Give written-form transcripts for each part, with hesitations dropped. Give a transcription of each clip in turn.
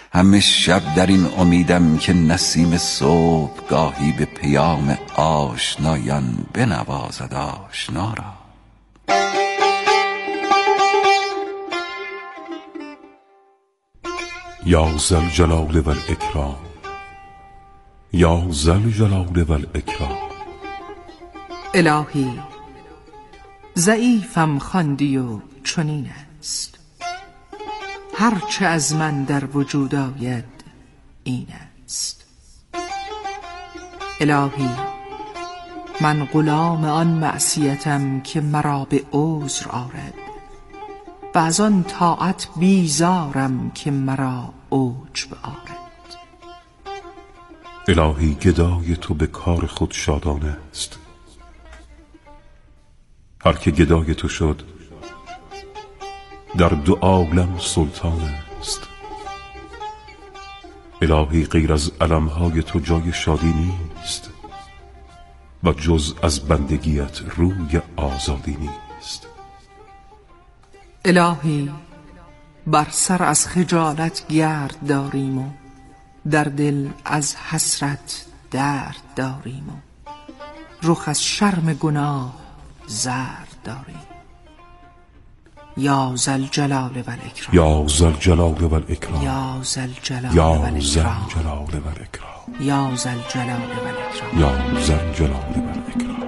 همه شب در این امیدم که نسیم صبح گاهی به پیام آشنایان بنوازد آشنا را. یا ذوالجلال و الاکرام، یا ذوالجلال و الاکرام. الهی ضعیفم خواندی و چنین است، هرچه از من در وجود آید این است. الهی من غلام آن معصیتم که مرا به عذر آرد و از آن طاعت بیزارم که مرا عجب آرد. الهی گدای تو به کار خود شادانه است، هر که گدای تو شد در دو عالم سلطان است. الهی غیر از علمهای تو جای شادی نیست و جز از بندگیت روی آزادی نیست. الهی بر سر از خجالت گرد داریم و در دل از حسرت درد داریم و رخ از شرم گناه زرد داریم. یا ذوالجلال و الاکرام، یا ذوالجلال و الاکرام، یا ذوالجلال یا و الاکرام، ذوالجلال و الاکرام، یا ذوالجلال و الاکرام، یا ذوالجلال و الاکرام.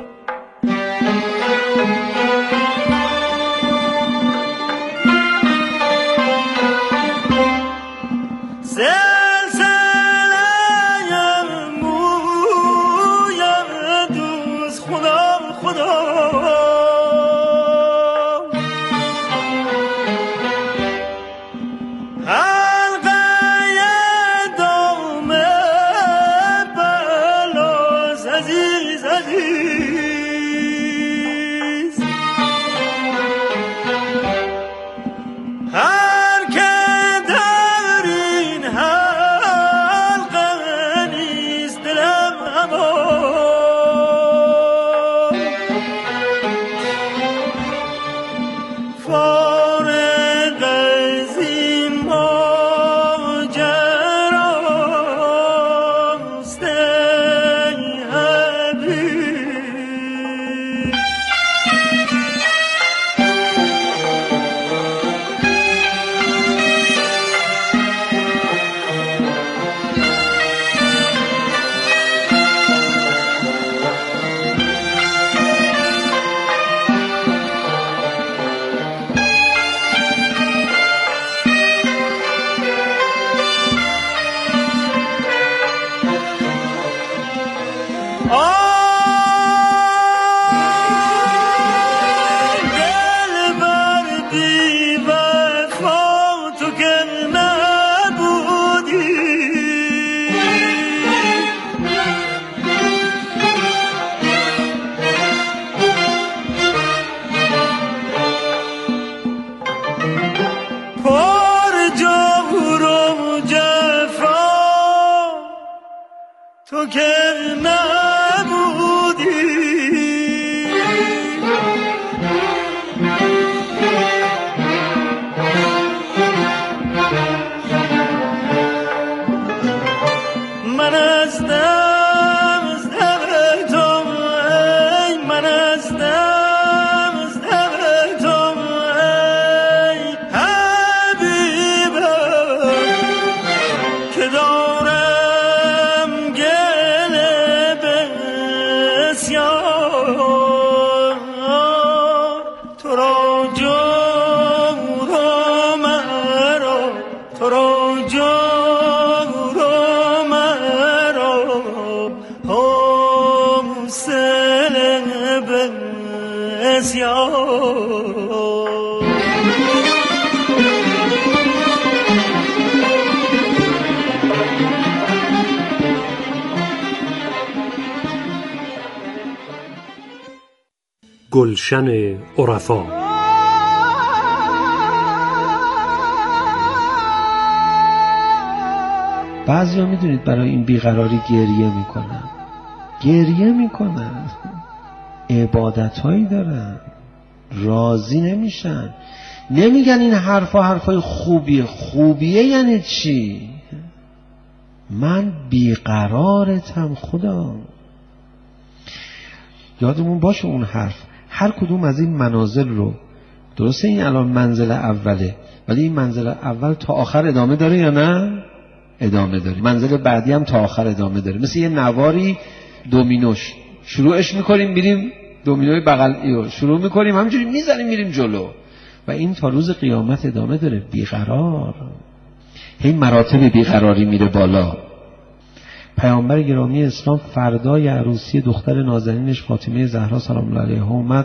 تو که نبودی من از دم تو ای من از دم تو ای حبیبم که دارم گله بسیار تو را جور و مرا تو را جور و مرا حوصله بسیار. گلشن عرفا. بعضیا میدونید برای این بیقراری گریه میکنن عبادتهایی دارن، راضی نمیشن، نمیگن این حرفای خوبیه. یعنی چی؟ من بیقرارتم خدا. یادمون باشه اون حرف، هر کدوم از این منازل رو، درسته این الان منزل اوله، ولی این منزل اول تا آخر ادامه داره یا نه؟ ادامه داره. منزل بعدی هم تا آخر ادامه داره. مثل یه نواری دومینوش، شروعش میکنیم میریم دومینوی بغلی رو شروع میکنیم همینجوری میزنیم میریم جلو و این تا روز قیامت ادامه داره. بیقرار، این مراتب بیقراری میره بالا. پیامبر گرامی اسلام فردای عروسی دختر نازنینش فاطمه زهرا سلام الله علیها اومد،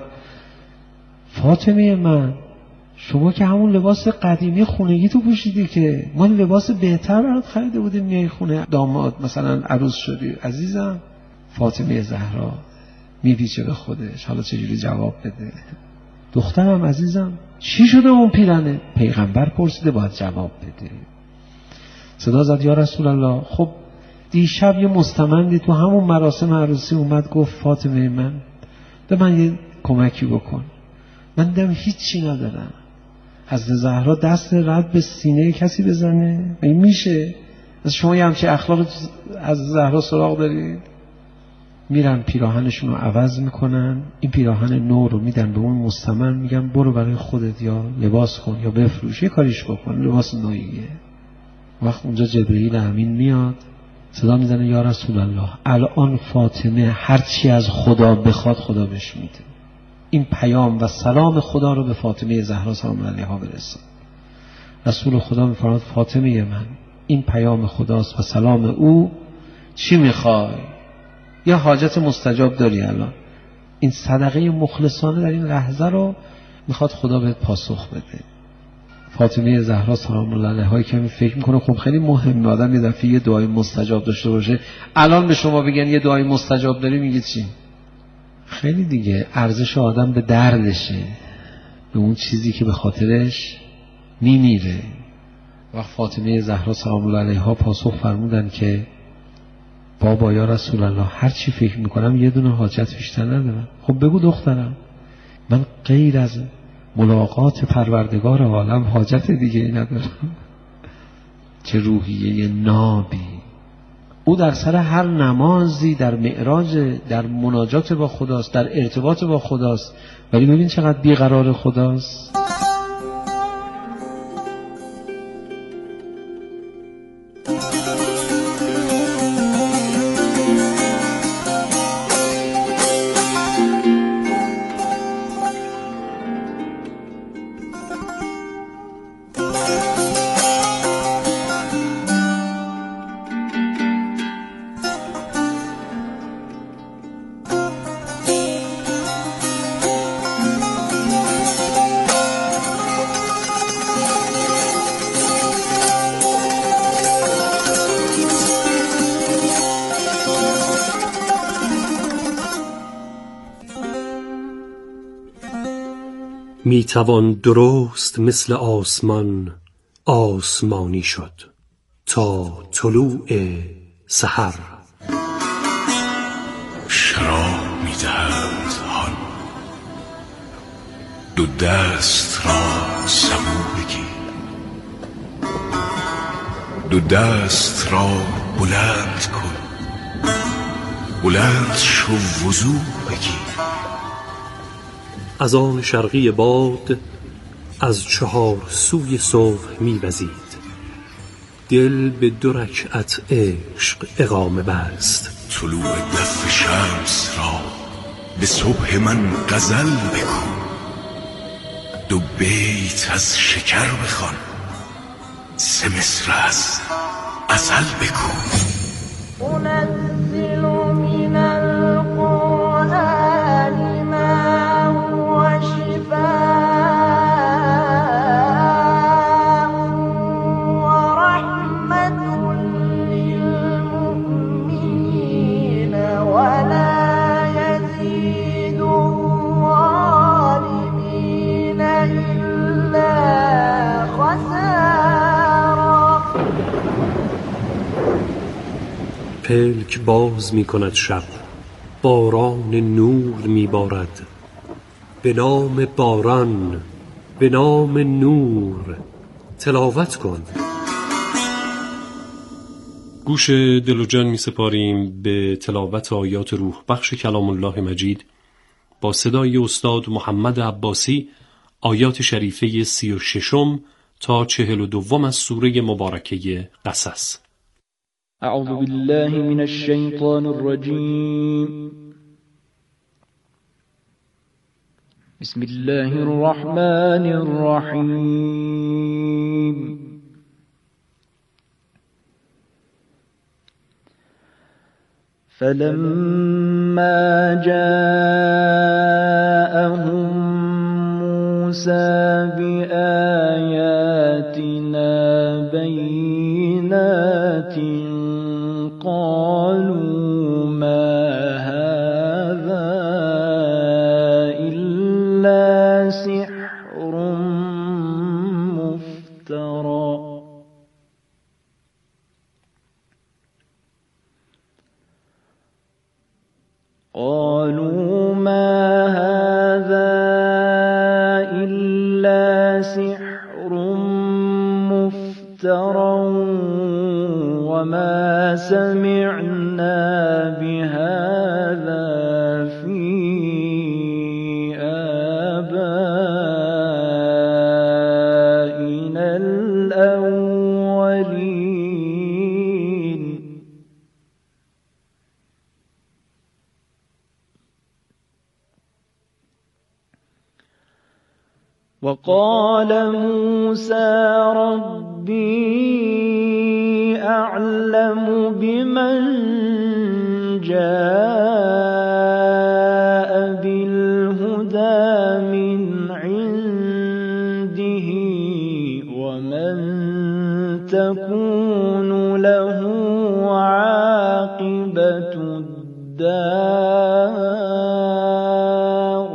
فاطمه من شما که همون لباس قدیمی خونگی تو پوشیدی، که ما لباس بهتر برات خریده بودیم میای خونه داماد مثلا عروس شدی. عزیزم فاطمه زهرا میپیچه به خودش، حالا چجوری جواب بده؟ دخترم عزیزم چی شده اون پیرنه؟ پیغمبر پرسیده باید جواب بده. صدا زد یا رسول الله. خب دیشب یه مستمندی تو همون مراسم عروسی اومد گفت فاطمه من به من یه کمکی بکن، من دیدم هیچی ندارم. حضرت زهرا دست رد به سینه کسی بزنه؟ این میشه؟ از شما یه همچه اخلاق از زهرا سراغ دارید؟ میرن پیراهنشون رو عوض میکنن، این پیراهن نو رو میدن به اون مستمند، میگن برو برای خودت یا لباس کن یا بفروش، یه کاریش بکن، لباس نویه. وقت اونجا جبرئیل امین میاد صدا میزنه یا رسول الله الان فاطمه هرچی از خدا بخواد خدا بهش میده. این پیام و سلام خدا رو به فاطمه زهرا سلام الله علیها برسان. رسول خدا میفرماد فاطمه من این پیام خداست و سلام او، چی میخوای؟ یا حاجت مستجاب داری الان؟ این صدقه مخلصانه در این لحظه رو میخواد خدا بهت پاسخ بده. فاطمه زهرا سلام الله علیها که فکر میکنه خب خیلی مهمه آدم یه دفعه یه دعای مستجاب داشته باشه. الان به شما بگن یه دعای مستجاب داری میگی چی؟ خیلی دیگه ارزش آدم به دردشه، به اون چیزی که به خاطرش میمیره. وقت فاطمه زهرا سلام الله علیها پاسخ فرمودن که بابا یا رسول الله هر چی فکر میکنم یه دونه حاجت بیشتر ندارم. خب بگو دخترم من غیر از ملاقات پروردگار عالم حاجت دیگه ندارم. چه روحیه نابی! او در سر هر نمازی در معراج، در مناجات با خداست، در ارتباط با خداست، ولی ببین چقدر بیقرار خداست. می توان درست مثل آسمان آسمانی شد تا طلوع سحر. شراب می دهند هان دو دست را سبو بگیر، دو دست را بلند کن، بلند شو وضو بگیر. از آن شرقی باد از چهار سوی صبح می‌وزید، دل به 2 رکعت عشق اقامه بست. طلوع دف شمس را به صبح من غزل بگو، 2 بیت از شکر بخوان، 3 مصر از ازل بگو. انزل من القرآن ما هو شفاء ورحمة للمؤمنين ولا يزيد الظالمين إلا خسارا. پلک باز می کند شب، باران نور می بارد. به نام باران، به نام نور تلاوت کن. گوش دل و جان می سپاریم به تلاوت آیات روح بخش کلام الله مجید با صدای استاد محمد عباسی، آیات شریفه 36 تا 42 از سوره مبارکه قصص. اعوذ بالله من الشیطان الرجیم. بسم الله الرحمن الرحیم. فلما جاءهم موسى بآياتنا بينات قالوا ما هذا إلا سحر مفترى قالوا ما هذا إلا سحر مفترى وما سمعنا بهذا في آبائنا الأولين. وقال موسى ربي أعلم بمن جاء بالهدى من عنده ومن تكون له عاقبة الدار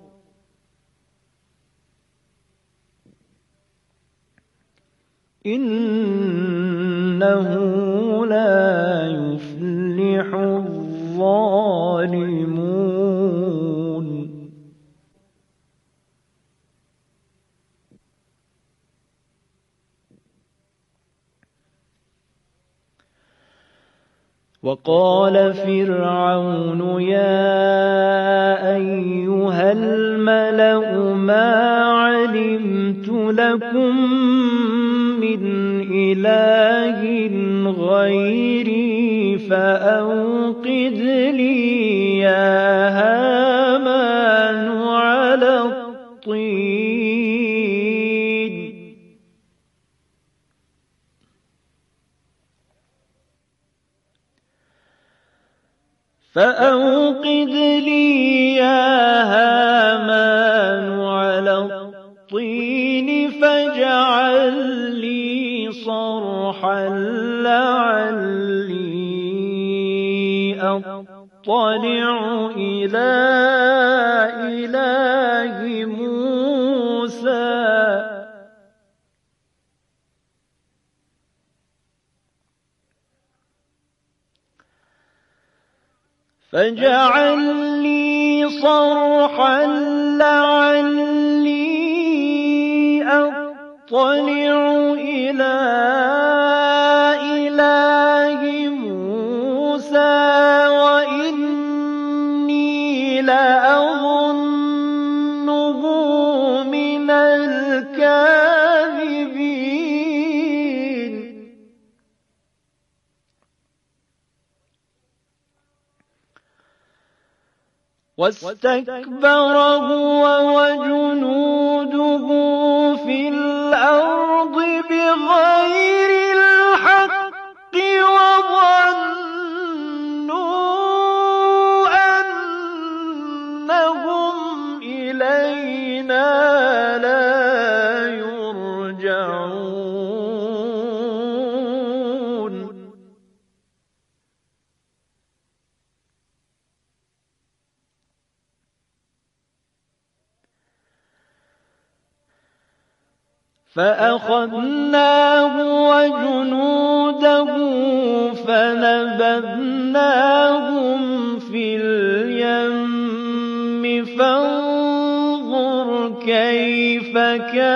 إنه لا يفلح الظالمون. وقال فرعون يا أيها الملأ ما علمت لكم من إله غيري فأوقد لي يا هامان على الطين فأوقد لي يا هامان على الطين فاجعل لي صرحا لعلي أطلع إلى إله موسى فاجعل لي صرحا لعلي أطلع إلى إله موسى وإني لأظنه من الكاذبين. واستكبر هو وجنوده في الأرض بغير الحق وظنوا أنهم إلينا لا يرجعون. فأخذناه وجنوده فنبذناهم في اليم فانظر كيف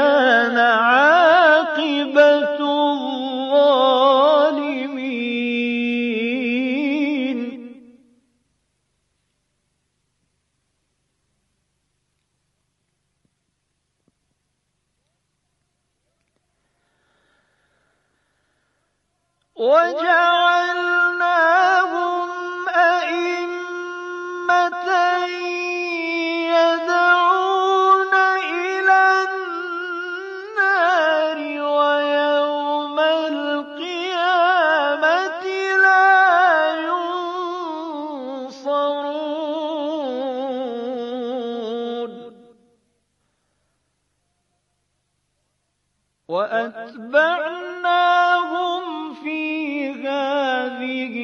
كان عاقبة الظالمين. وجعلناهم أئمة يدعون إلى النار ويوم القيامة لا ينصرون وأتبعناهم في هذه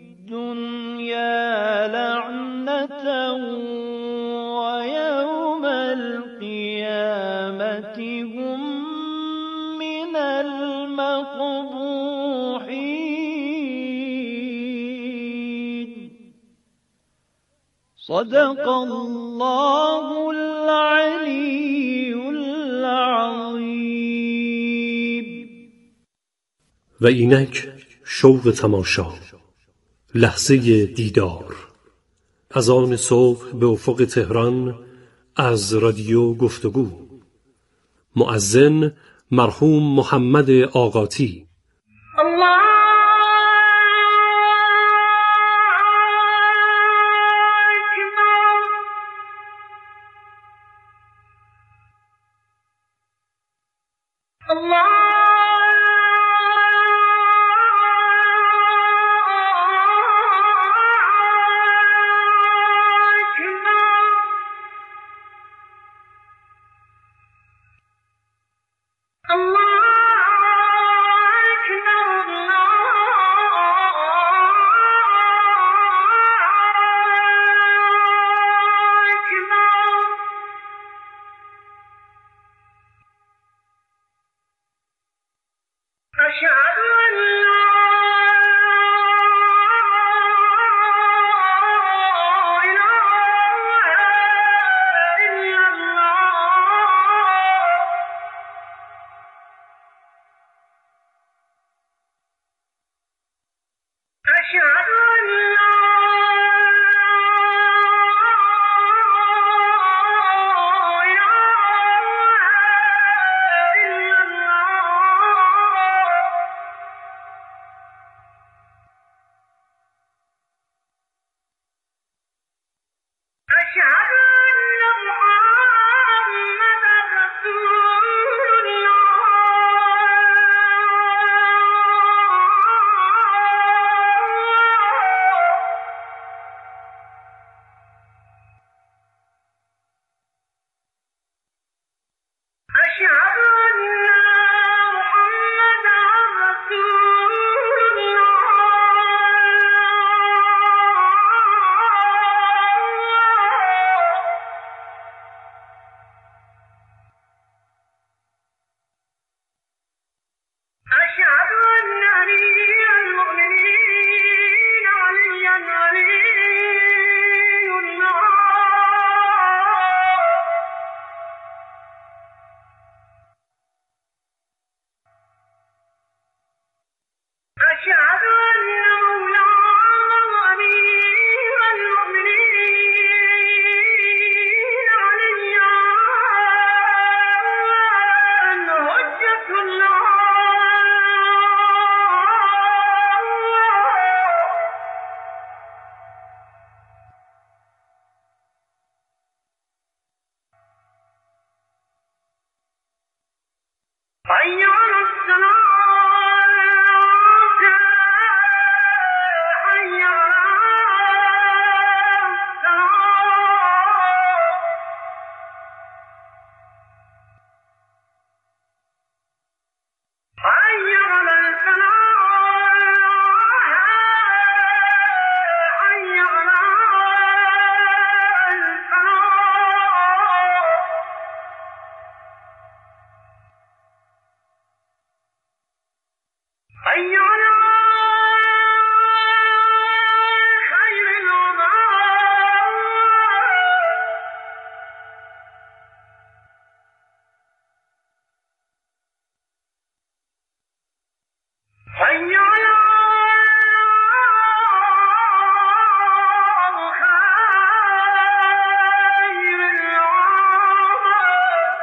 الدنيا لعنة ويوم القيامة هم من المقبوحين. صدق الله العلي العظيم. و اینک شوق تماشا، لحظه دیدار، از آن صبح به افق تهران، از رادیو گفتگو. مؤذن مرحوم محمد آقاتی.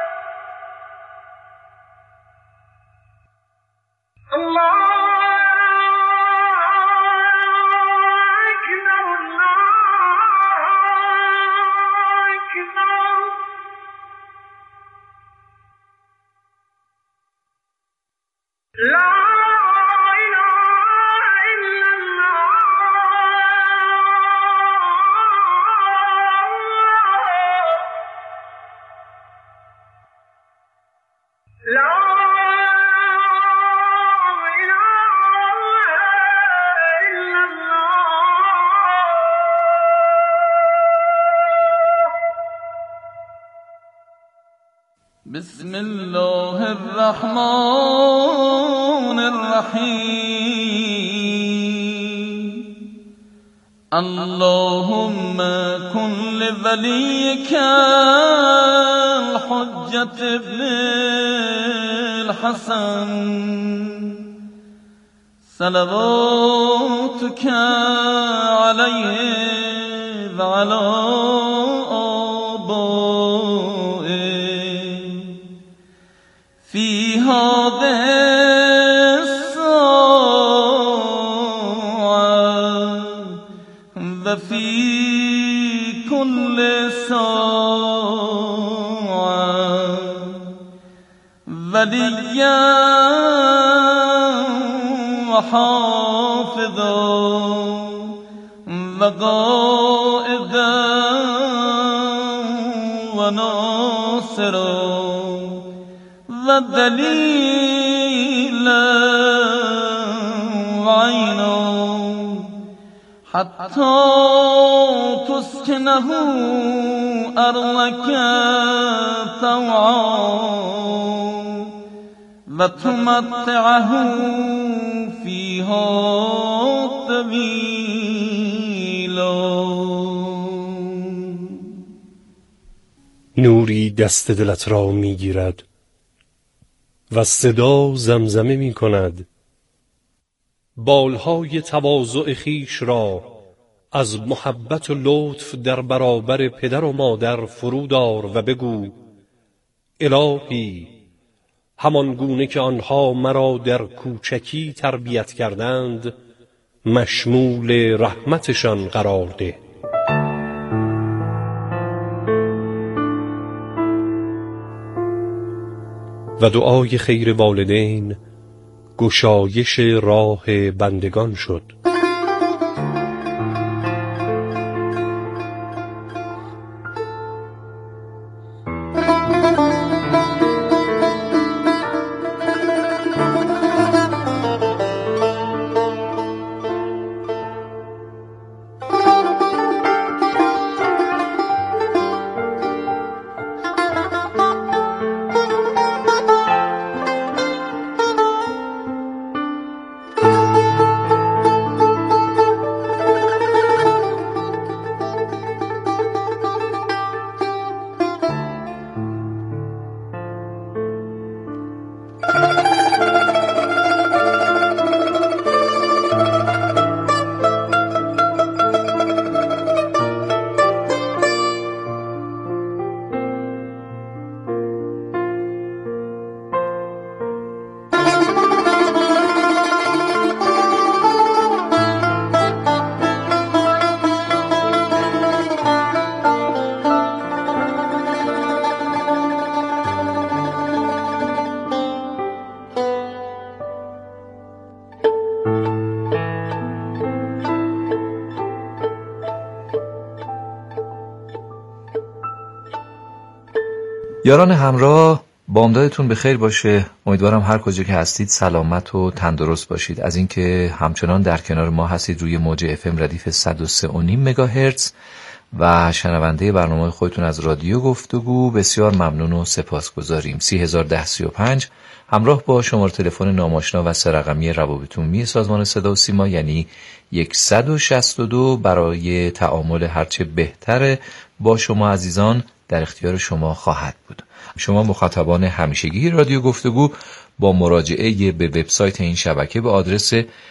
الله بسم الله الرحمن الرحیم اللهم كن لوليك الحجة ابن الحسن صلواتك عليه وعلى آبائه في هذه الساعة وفي كل ساعة وليا وحافظا وقائدا وناصرا ودليلا وعينا حتى تسكنه أرضك طوعا وتمتعه فيها طويلا. نوری دست دلت را میگیرد و صدا زمزمه می کند بالهای تواضع خیش را از محبت و لطف در برابر پدر و مادر فرودار و بگو الهی همان گونه که آنها مرا در کوچکی تربیت کردند مشمول رحمتشان قرار ده. و دعای خیر والدین گشایش راه بندگان شد. یاران همراه، بامدادتون به خیر باشه. امیدوارم هر کجا که هستید سلامت و تندرست باشید. از اینکه همچنان در کنار ما هستید روی موج FM ردیف 103.5 مگاهرتز و شنونده برنامه خودتون از رادیو گفتگو بسیار ممنون و سپاسگزاریم. 301035 همراه با شماره تلفن ناماشنا و سه رقمی روابط عمومی سازمان صدا و سیما یعنی 162 برای تعامل هرچه بهتر با شما عزیزان در اختیار شما خواهد بود. شما مخاطبان همیشگی رادیو گفتگو با مراجعه به وبسایت این شبکه به آدرس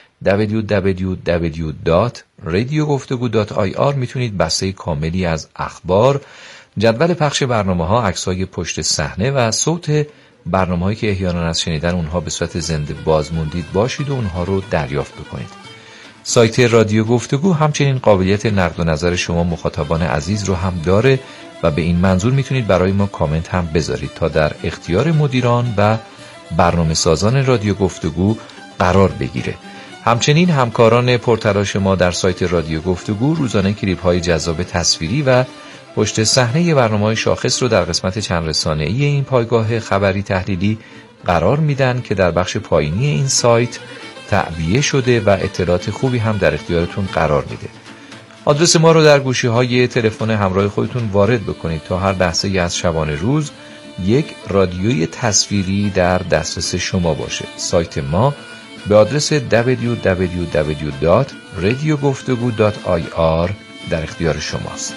www.radiogoftegu.ir میتونید بسته کاملی از اخبار، جدول پخش برنامه‌ها، عکس‌های پشت صحنه و صوت برنامه‌هایی که احیانا از شنیدن اونها به صورت زنده بازموندید باشید و اونها رو دریافت بکنید. سایت رادیو گفتگو همچنین قابلیت نقد و نظر شما مخاطبان عزیز رو هم داره و به این منظور میتونید برای ما کامنت هم بذارید تا در اختیار مدیران و برنامه سازان رادیو گفتگو قرار بگیره. همچنین همکاران پرتلاش ما در سایت رادیو گفتگو روزانه کلیپ‌های جذاب تصویری و پشت صحنه برنامه‌های شاخص رو در قسمت چند رسانه‌ای این پایگاه خبری تحلیلی قرار میدن که در بخش پایینی این سایت تعبیه شده و اطلاعات خوبی هم در اختیارتون قرار میده. آدرس ما رو در گوشی‌های تلفن همراه خودتون وارد بکنید تا هر لحظه از شبانه روز یک رادیوی تصویری در دسترس شما باشه. سایت ما به آدرس www.radiogoftegu.ir در اختیار شماست.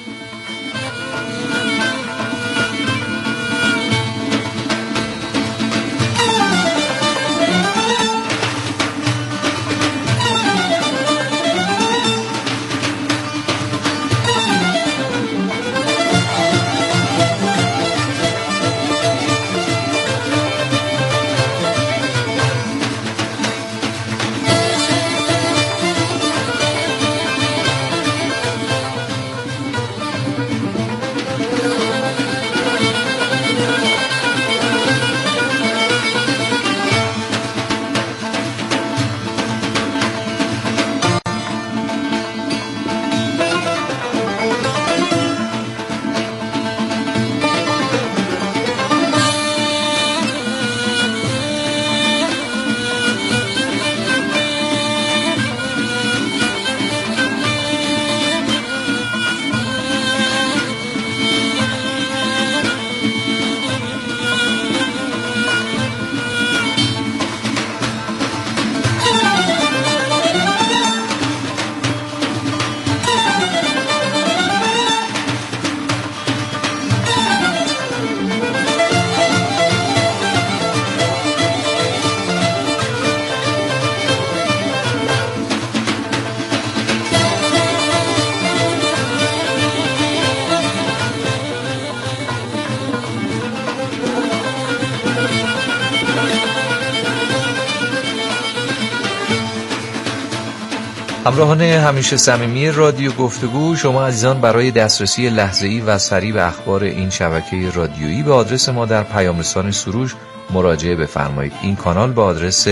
همراهان همیشه صمیمی رادیو گفتگو، شما عزیزان برای دسترسی لحظه‌ای و سریع به اخبار این شبکه رادیویی به آدرس ما در پیام رسان سروش مراجعه بفرمایید. این کانال با آدرس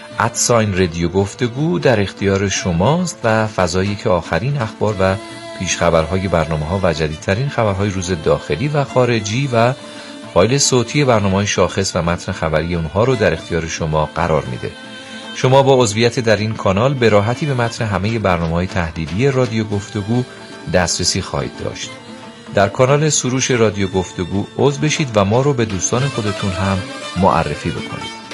@رادیو گفتگو در اختیار شماست و فضایی که آخرین اخبار و پیشخبرهای برنامه‌ها و جدیدترین خبرهای روز داخلی و خارجی و فایل صوتی برنامه‌های شاخص و متن خبری اونها رو در اختیار شما قرار میده. شما با عضویت در این کانال به راحتی به متن همه برنامه‌های تحلیلی رادیو گفتگو دسترسی خواهید داشت. در کانال سروش رادیو گفتگو عضو بشید و ما رو به دوستان خودتون هم معرفی بکنید.